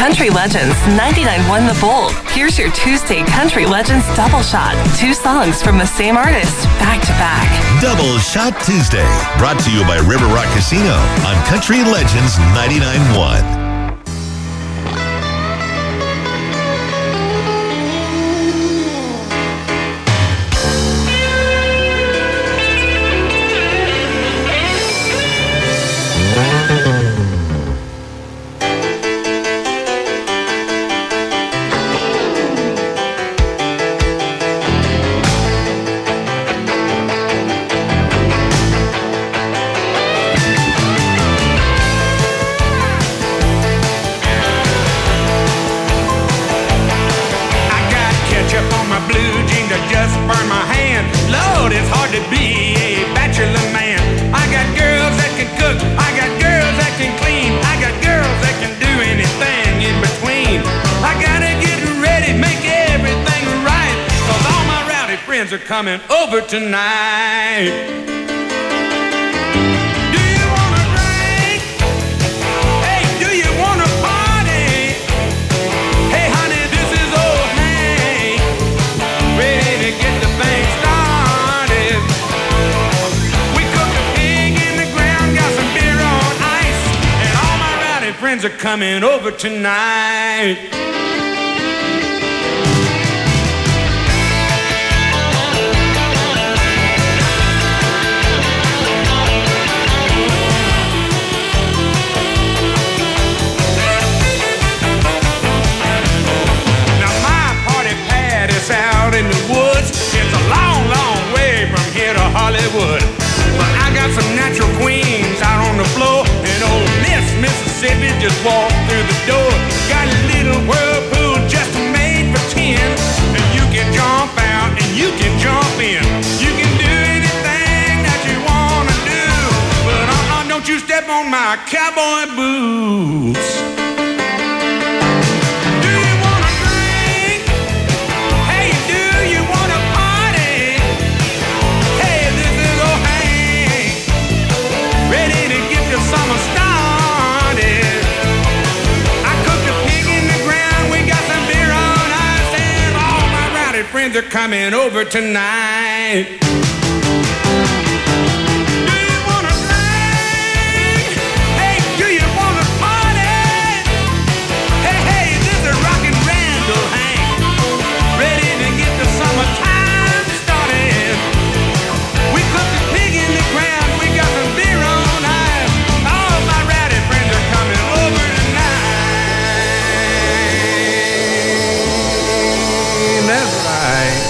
Country Legends 99.1 The Bull. Here's your Tuesday Country Legends Double Shot. 2 songs from the same artist, back to back. Double Shot Tuesday, brought to you by River Rock Casino on Country Legends 99.1. Are coming over tonight. Do you wanna drink? Hey, do you wanna party? Hey, honey, this is old Hank, ready to get the thing started. We cooked a pig in the ground, got some beer on ice, and all my rowdy friends are coming over tonight. Out in the woods, it's a long, long way from here to Hollywood. But I got some natural queens out on the floor, and old Miss Mississippi just walked through the door. Got a little whirlpool just made for 10, and you can jump out and you can jump in. You can do anything that you wanna do, but don't you step on my cowboy boots. Friends are coming over tonight. Do you wanna drink? Hey, do you wanna party? Hey, hey, this is Rockin' Randall Hank, ready to get the summertime started. We cooked a pig in the ground, we got some beer on ice. All my rowdy friends are coming over tonight. That's right.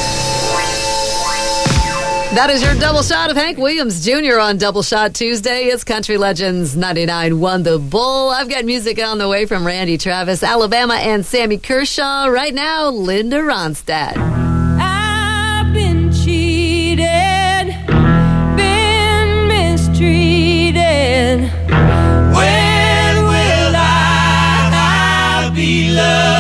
That is your double shot of Hank Williams Jr. on Double Shot Tuesday. It's Country Legends 99.1 The Bull. I've got music on the way from Randy Travis, Alabama, and Sammy Kershaw. Right now, Linda Ronstadt. I've been cheated, been mistreated. When will I be loved?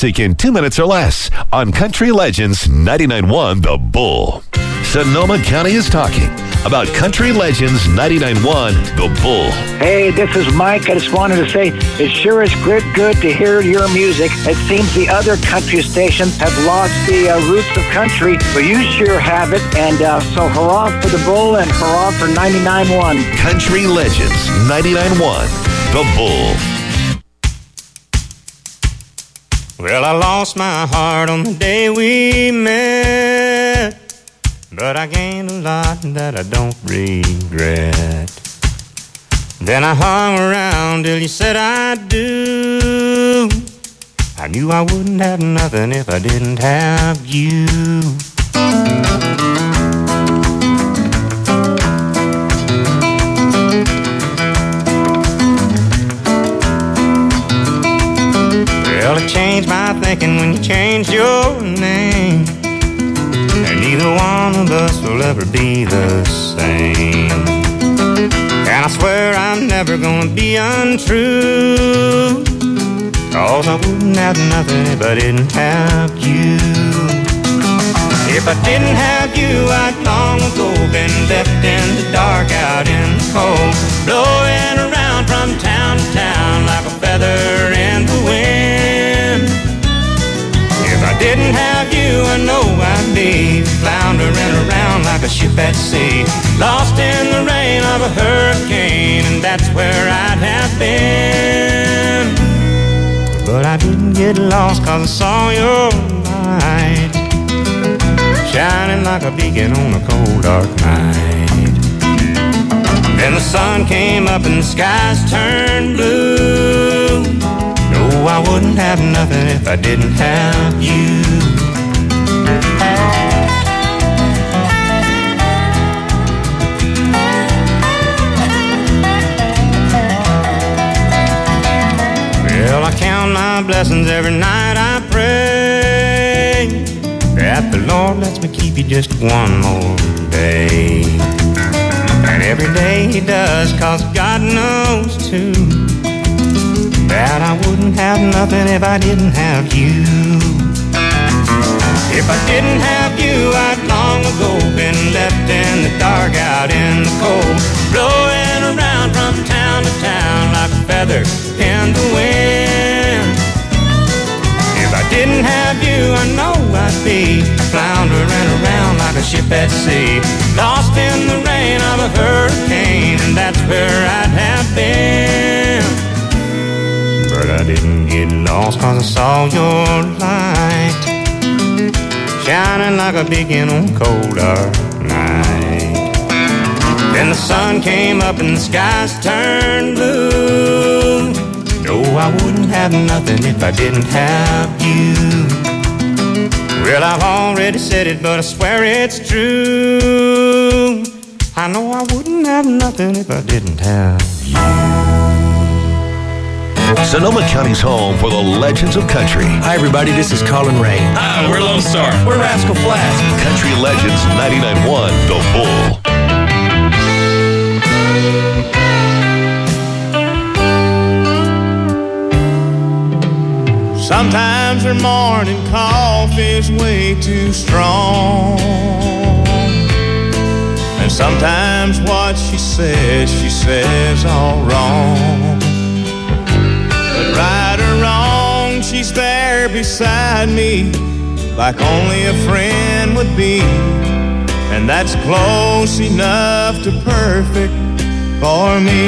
music in 2 minutes or less on Country Legends 99.1 The Bull. Sonoma County is talking about Country Legends 99.1 The Bull. Hey, this is Mike. I just wanted to say it sure is good to hear your music. It seems the other country stations have lost the roots of country, but you sure have it. And so hurrah for the Bull and hurrah for 99.1. Country Legends 99.1 The Bull. Well, I lost my heart on the day we met, but I gained a lot that I don't regret. Then I hung around till you said I do. I knew I wouldn't have nothing if I didn't have you. Well, it changed my thinking when you changed your name, and neither one of us will ever be the same. And I swear I'm never gonna be untrue, 'cause I wouldn't have nothing if I didn't have you. If I didn't have you, I'd long ago been left in the dark out in the cold, blowing around from town to town like a feather in the wind. If I didn't have you, I know I'd be floundering around like a ship at sea, lost in the rain of a hurricane, and that's where I'd have been. But I didn't get lost 'cause I saw your light shining like a beacon on a cold dark night. Then the sun came up and the skies turned blue. No, I wouldn't have nothing if I didn't have you. Well, I count my blessings every night I pray that the Lord lets me keep you just one more day. And every day He does, 'cause God knows too that I wouldn't have nothing if I didn't have you. If I didn't have you, I'd long ago been left in the dark out in the cold, blowing around from town to town like a feather in the wind. If I didn't have you, I know I'd be floundering around like a ship at sea, lost in the rain of a hurricane, and that's where I'd have been. But I didn't get lost 'cause I saw your light shining like a beacon on a cold dark night. Then the sun came up and the skies turned blue. No, I wouldn't have nothing if I didn't have you. Well, I've already said it, but I swear it's true. I know I wouldn't have nothing if I didn't have you. Sonoma County's home for the legends of country. Hi, everybody. This is Colin Ray. Hi, we're Lone Star. We're Rascal Flatts. Country Legends 99.1 The Bull. Sometimes her morning cough is way too strong, and sometimes what she says all wrong. But right or wrong, she's there beside me like only a friend would be, and that's close enough to perfect for me.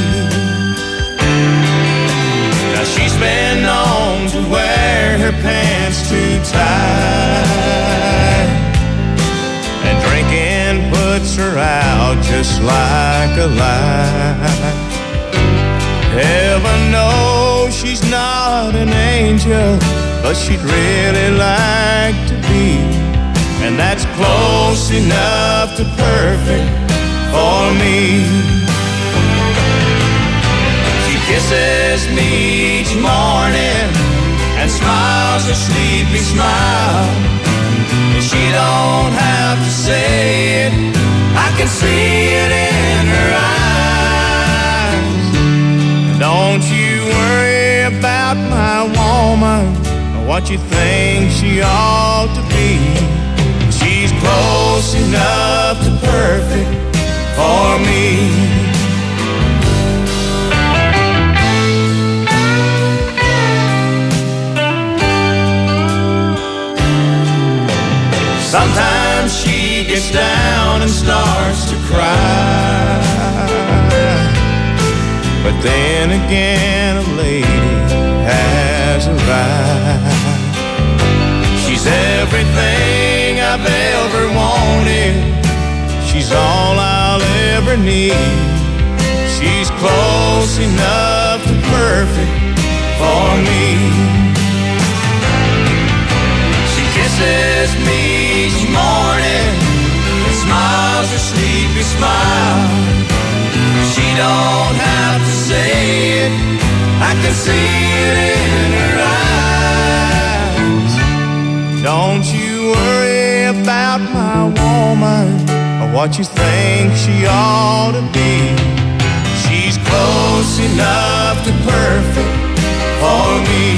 Now she's been known to wear her pants too tight, and drinking puts her out just like a light. Heaven knows she's not an angel, but she'd really like to be, and that's close enough to perfect for me. She kisses me each morning and smiles a sleepy smile, and she don't have to say it, I can see it in her eyes. Don't you worry about my woman, what you think she ought to be. She's close enough to perfect for me. Sometimes she gets down and starts to cry, but then again a lady has arrived. She's everything I've ever wanted. She's all I'll ever need. She's close enough to perfect for me. She kisses me each morning and smiles her sleepy smile. She don't have to say it, I can see it in her eyes. Don't you worry about my woman or what you think she ought to be. She's close enough to perfect for me.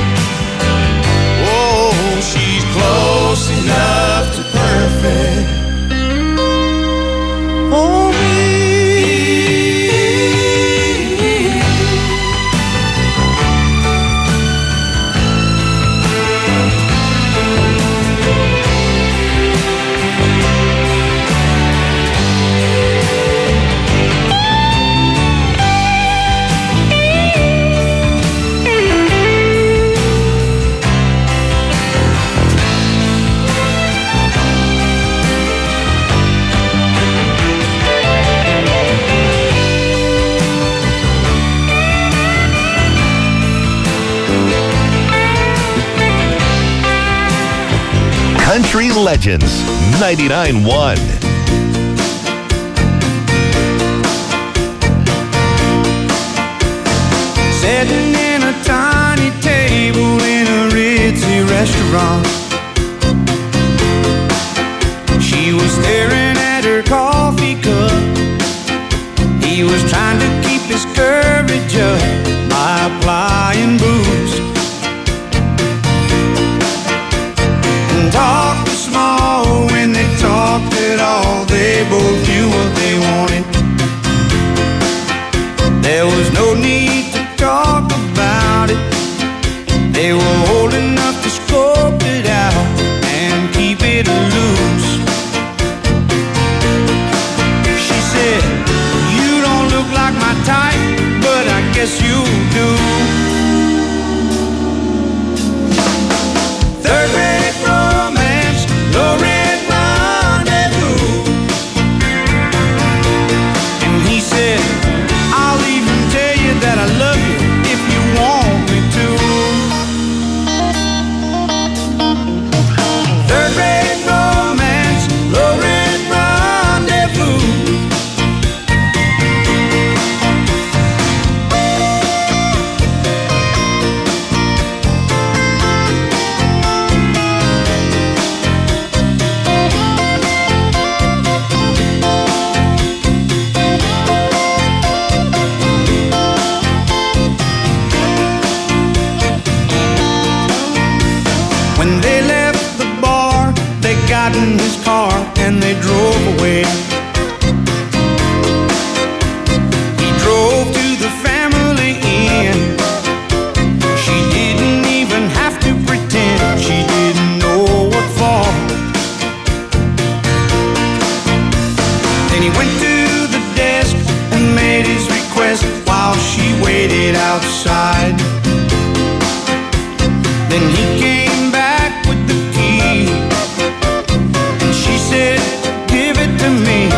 Oh, she's close enough to perfect for me. Country Legends 99.1. Sitting in a tiny table in a ritzy restaurant, she was staring at her coffee cup. He was trying to keep his courage up by applying booze. Talked small when they talked at all. They both knew what they wanted. There was no need to talk about it. They were old enough to scope it out and keep it loose. She said, "You don't look like my type, but I guess you do." Third rate romance, low rent rendezvous. And he said, "I'll even tell you that I love you if you want me to." Third rate romance, low rent rendezvous. When they left the bar, they got in his car and they drove away. He drove to the family inn. She didn't even have to pretend she didn't know what for. Then he went to the desk and made his request while she waited outside. Then he came back with the key, and she said, "Give it to me."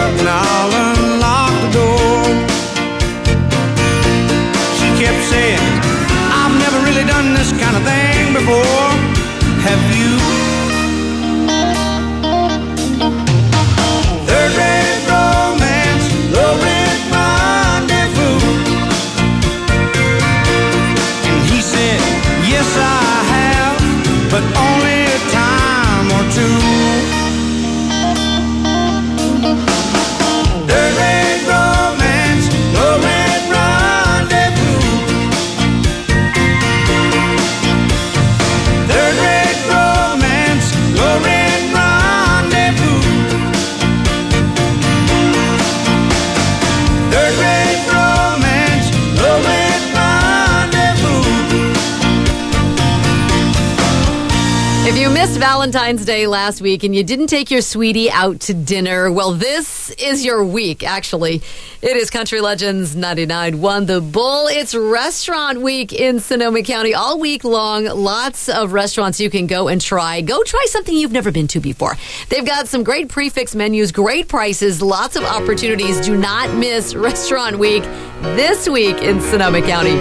Valentine's Day last week and you didn't take your sweetie out to dinner, well, this is your week, actually. It is Country Legends 99.1 The Bull. It's restaurant week in Sonoma County all week long. Lots of restaurants you can go and try. Go try something you've never been to before. They've got some great prefix menus, great prices, lots of opportunities. Do not miss Restaurant Week this week in Sonoma County.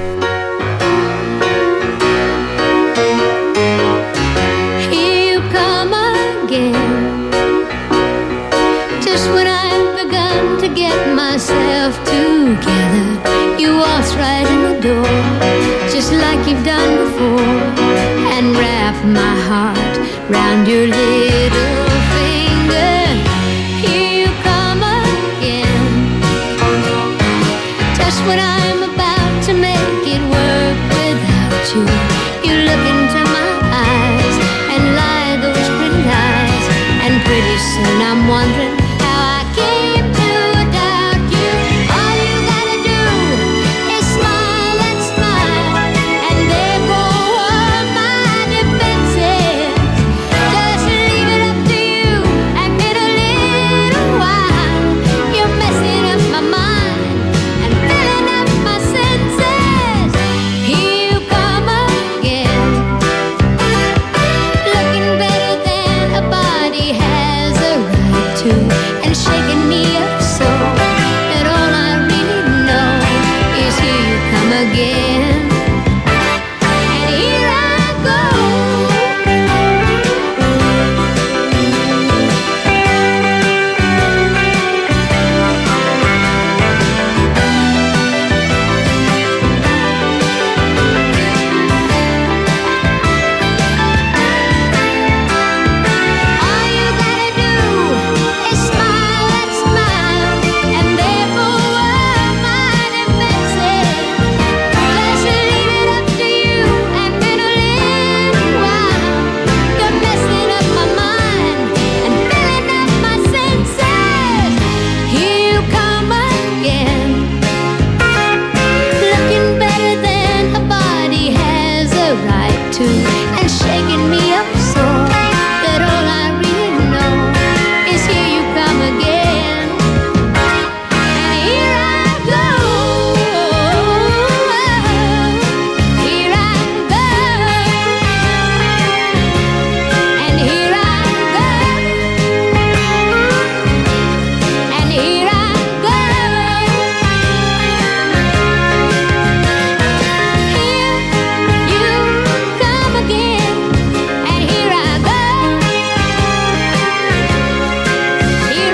Just when I've begun to get myself together, you waltz right in the door, just like you've done before, and wrap my heart round your little finger. Here you come again, just when I'm about to make it work without you. You look into my eyes and lie those pretty lies, and pretty soon I'm wondering how I came to doubt you. All you gotta do is smile and smile, and there go all my defenses. Just leave it up to you, and in a little while you're messing up my mind and filling up my senses. Here you come again, looking better than a body has a right to, and shaking me up so that all I really know is here you come again, and here I go. All you gotta do is smile and smile, and there go all my defenses. Just leave it up to you, and in a little while you're messing up my mind and filling up my senses. Here you come again, looking better than a body has a right to, and shaking me up so that all I really know is here you come again, and here I go. Here I go, and here I go, and here I go. Here you come again, and here I go. Here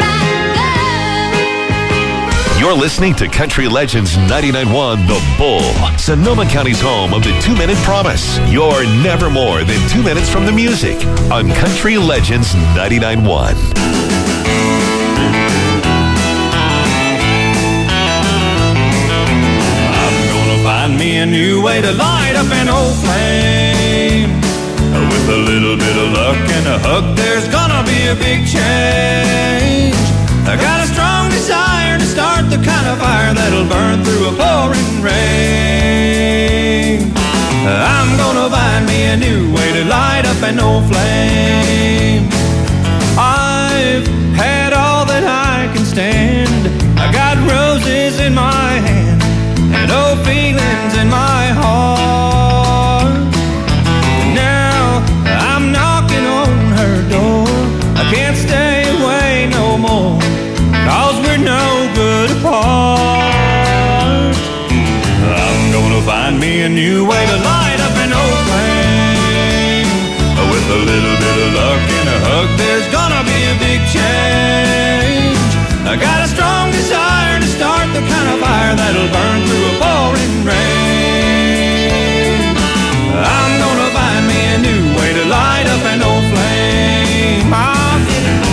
I go. You're listening to Country Legends 99.1 The Bull, Sonoma County's home of the 2-Minute Promise. You're never more than 2 minutes from the music on Country Legends 99.1. I'm gonna find me a new way to light up an old flame. With a little bit of luck and a hug, there's gonna be a big change. I got a strong desire to start the kind of fire that'll burn through a pouring rain. I'm gonna find me a new way to light up an old flame. I've had all that I can stand. I got roses in my hand and old feelings in my heart. Now I'm knocking on her door. I can't stay away no more, 'cause we're no good apart. I'm gonna find me a new way to light up an old flame. With a little bit of luck and a hug, there's gonna be a big change. I got a strong desire to start the kind of fire that'll burn through a pouring rain. I'm gonna find me a new way to light up an old flame. I'll get it.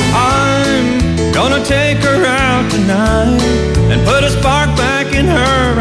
Take her out tonight and put a spark back in her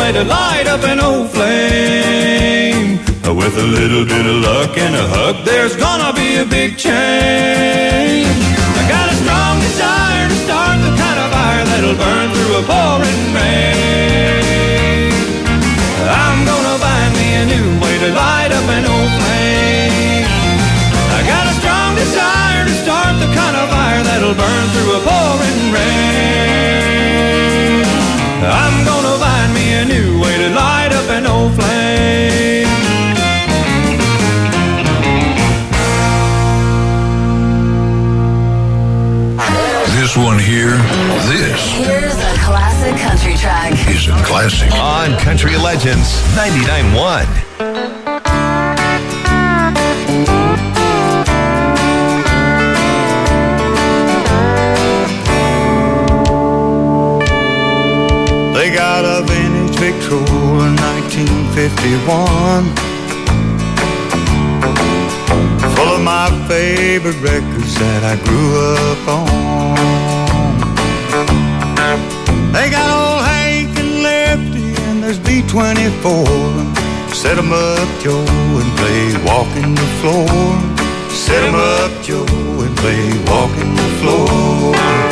way to light up an old flame. With a little bit of luck and a hug, there's gonna be a big change. I got a strong desire to start the kind of fire that'll burn through a pouring rain. I'm gonna find me a new way to light up an old flame. I got a strong desire to start the kind of fire that'll burn through a pouring rain. I'm gonna find me a new way to light up an old flame. This one here, Here's a classic country track. is a classic. On Country Legends 99.1. They got a vintage Victrola 1951, full of my favorite records that I grew up on. They got old Hank and Lefty and there's B-24. Set 'em up, Joe, and play Walking the Floor. Set 'em up, Joe, and play Walking the Floor.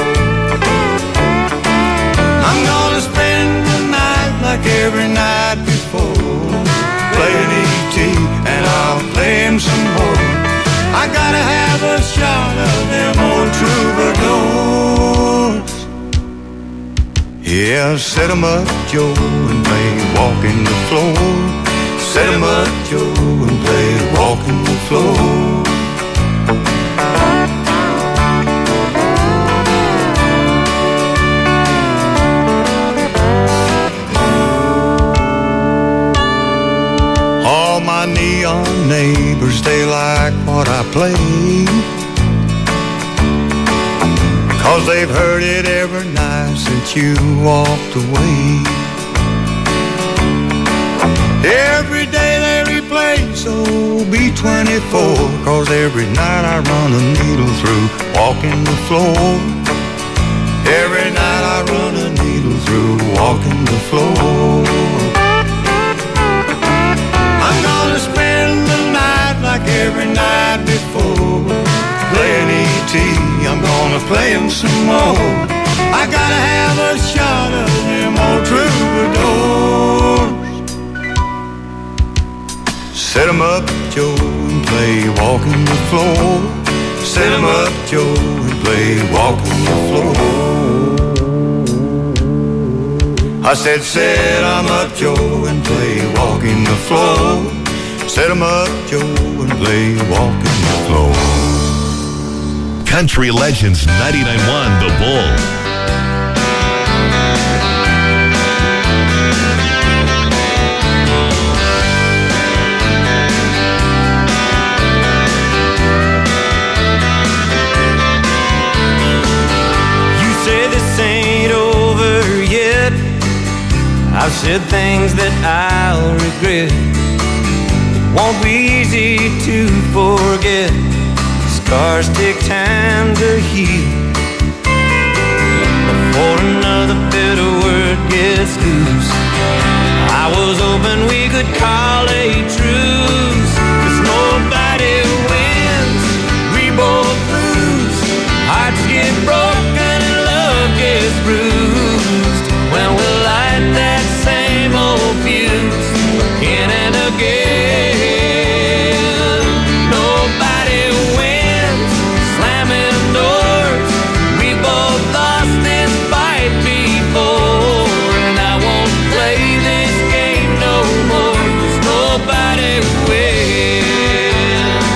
I'm gonna spend the night like every night before, playing E.T. and I'll play him some more. I gotta have a shot of them old troubadours. Yeah, set 'em up, Joe, and play Walking the Floor. Set 'em up, Joe, and play Walking the Floor. All my neon neighbors, they like what I play, 'cause they've heard it every night since you walked away. Every day they replay, so B-24, 'cause every night I run a needle through Walking the Floor. Every night I run a needle through Walking the Floor. I'm gonna spend the night like every night before, playing E.T. I'm gonna play him some more. I gotta have a shot of them old troubadours. Set 'em up, Joe, and play Walking the Floor. Set 'em up, Joe, and play Walking the Floor. I said, set 'em up, Joe, and play Walking the Floor. Set 'em up, Joe, and play Walking the Floor. Country Legends 99.1 The Bull. You say this ain't over yet. I've said things that I'll regret. It won't be easy to forget. Scars take time to heal before another bitter word gets loose. I was hoping we could call a truce, 'cause nobody wins, we both lose. Hearts get broken and love gets bruised when we light that same old fuse again and again. Nobody wins, slamming doors. We both lost this fight before, and I won't play this game no more, 'cause nobody wins.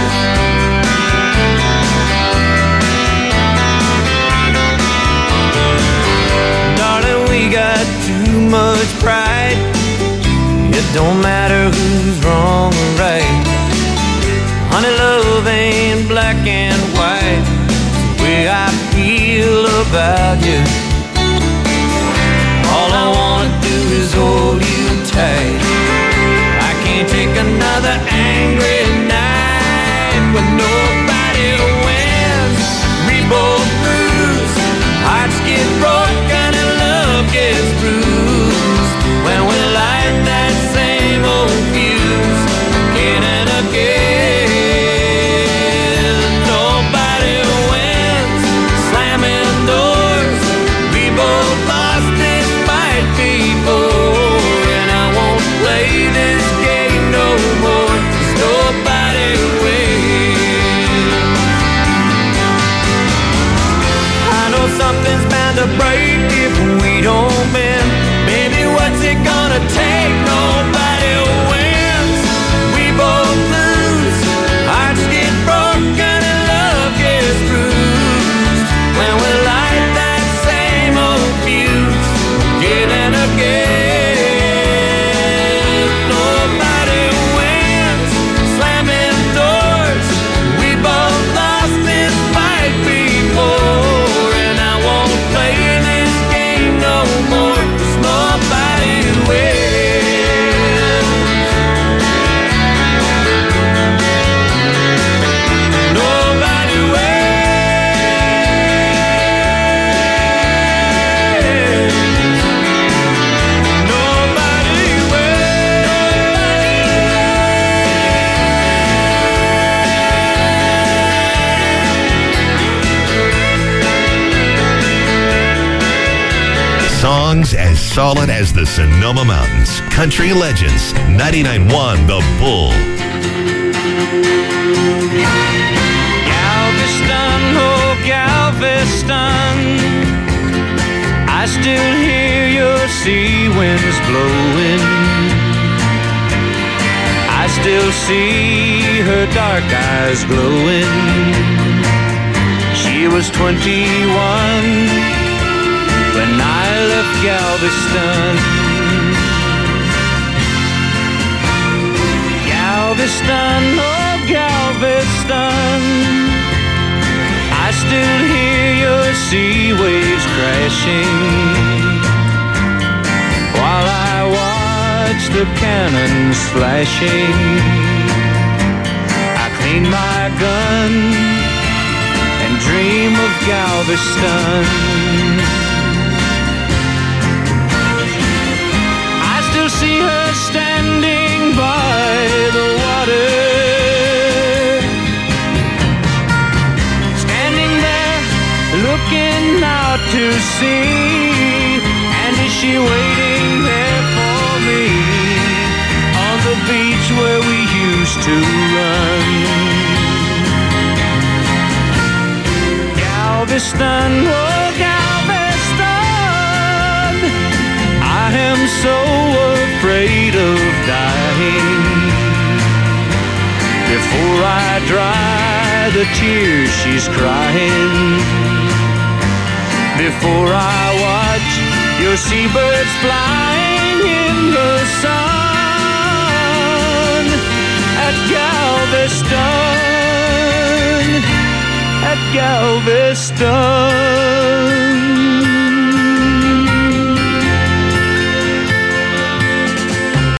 Darling, we got too much pride. It don't matter who's wrong or right. Honey, love ain't black and white. It's the way I feel about you. All I wanna do is hold you tight. I can't take another angry night when nobody wins, we both lose. Hearts get broken and love gets bruised when we lie solid as the Sonoma Mountains. Country Legends, 99.1 The Bull. Galveston, oh Galveston, I still hear your sea winds blowing. I still see her dark eyes glowing. She was 21 when I left Galveston. Galveston, oh Galveston, I still hear your sea waves crashing while I watch the cannons flashing. I clean my gun and dream of Galveston. I still see her standing by the water, standing there looking out to sea. And is she waiting there for me on the beach where we used to run? Galveston, oh Galveston, I am so afraid of dying. Before I dry the tears she's crying, before I watch your seabirds flying in the sun at Galveston, at Galveston.